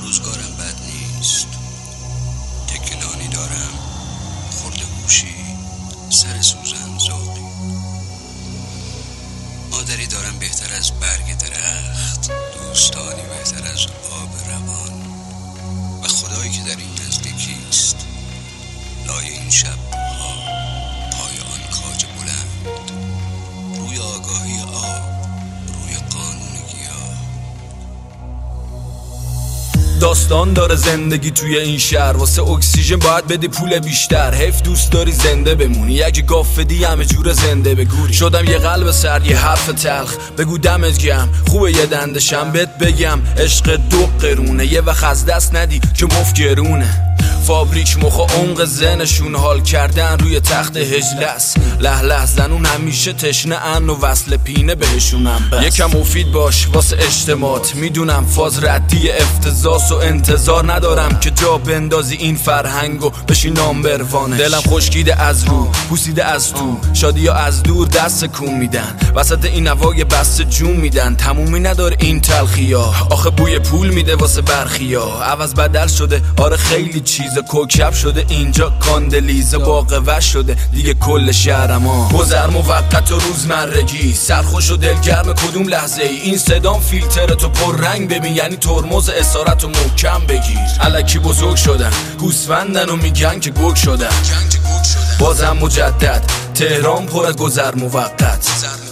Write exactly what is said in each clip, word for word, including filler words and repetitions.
روزگارم بد نیست، تکنانی دارم، خورده گوشی، سر سوزن زاغی. مادری دارم بهتر از برگ درخت، دوستانی بهتر از آب روان، و خدایی که در این نزدیکیست. لای این شب ها، پای آن کاج بلند، روی آگاهی آب، روی قانون گیاه. داستان داره زندگی توی این شهر، واسه اکسیژن باید بدی پول بیشتر. حیف دوست داری زنده بمونی، اگه گاف بدی همه جور زنده بگوری. شدم یه قلب سر، یه حرف تلخ، بگو دمت گرم، خوبه یه دندشم بهت بگم. عشق دو قرونه، یه وقت از دست ندی که مفگرونه. فابریک مخ و عمق زنشون حال کردن روی تخت هجلس. له له زنون همیشه تشنه ان و وصل پینه بهشونم بس. یکم مفید باش واسه اجتماعات، میدونم فاز ردی افتضاس و انتظار ندارم که جا بندازی این فرهنگو بشی نامبروانش. دلم خشکیده از رو، پوسیده از تو، شادی ها از دور دست کون میدن، وسط این هوای بسته جون میدن. تمومی نداره این تلخیا، آخه بوی پول میده واسه برخیا. عوض بدل شده آره خیلی چیز، کوکب شده اینجا کاندلیزه، باقوه شده دیگه کل شهرما. گذر موقت و روزمرگی، سرخوش و دلگرم کدوم لحظه ای. این صدام فیلتر تو پر رنگ ببین، یعنی ترمز اسارت و محکم بگیر. الکی بزرگ شدن، گوسفندن و میگن که گرگ شدن. بازم مجدد تهران پر از گذر موقت.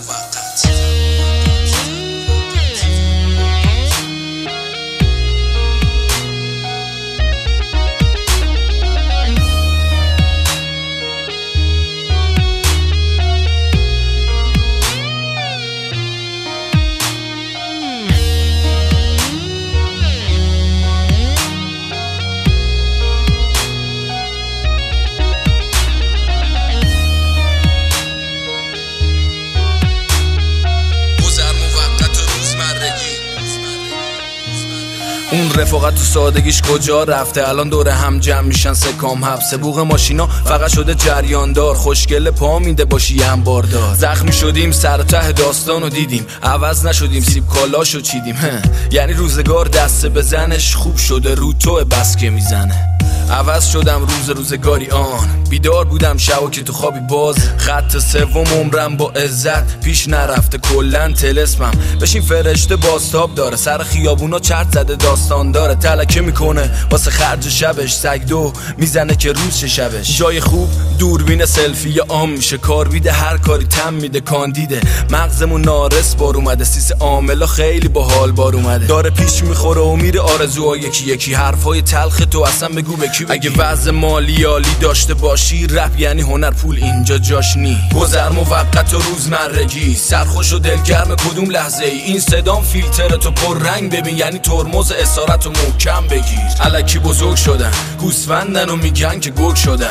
اون رفاقت تو سادگیش کجا رفته؟ الان دوره هم جمع میشن سکام حبسه. بوق ماشینا فقط شده جریاندار، خوشگله پا میده باشی هم باردار. زخمی شدیم سر ته داستانو دیدیم، عوض نشدیم سیب کالاشو چیدیم. یعنی روزگار دست بزنش خوب شده، رو تو بس که میزنه. عوض شدم روز روزگاری آن، بیدار بودم شب که تو خوابی باز. خط سوم عمرم با عزت پیش نرفته، کلن تلسمم بشین فرشته باستاب داره. سر خیابونا چرت زده داستان داره، تلکه میکنه واسه خرج شبش. سگ دو میزنه که روز شه شبش. جای خوب دوربین سلفی عام میشه، کاربیده هر کاری تم میده کاندیده. مغزمون نارس بار اومده، سیس عاملا خیلی باحال بار اومده. داره پیش میخوره و میره آرزوها یکی یکی. حرفای تلخ تو اصلا بگو به کی بگی. اگه وضع مالی عالی داشته باشی، رپ یعنی هنر، پول اینجا جاش نی. گذر موقت و روزمرگی، سرخوش و دلگرم کدوم لحظه ای. این صدام فیلتر تو پر رنگ ببین، یعنی ترمز اسارت و محکم بگیر. الکی بزرگ شدن، گوسفندن و میگن که گرگ شدن.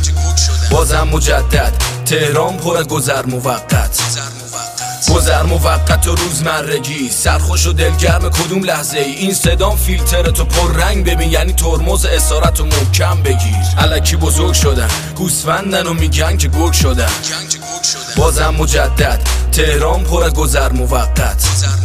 بازم مجدد تهران پر از گذر موقت. گذر موقت و روزمرگی، سرخوش و دلگرم کدوم لحظه ای. این صدام فیلتر تو پر رنگ ببین، یعنی ترمز اسارت و محکم بگیر. الکی بزرگ شدن، گوسفندن و میگن که گرگ شدن. بازم مجدد تهران پر از گذر موقت.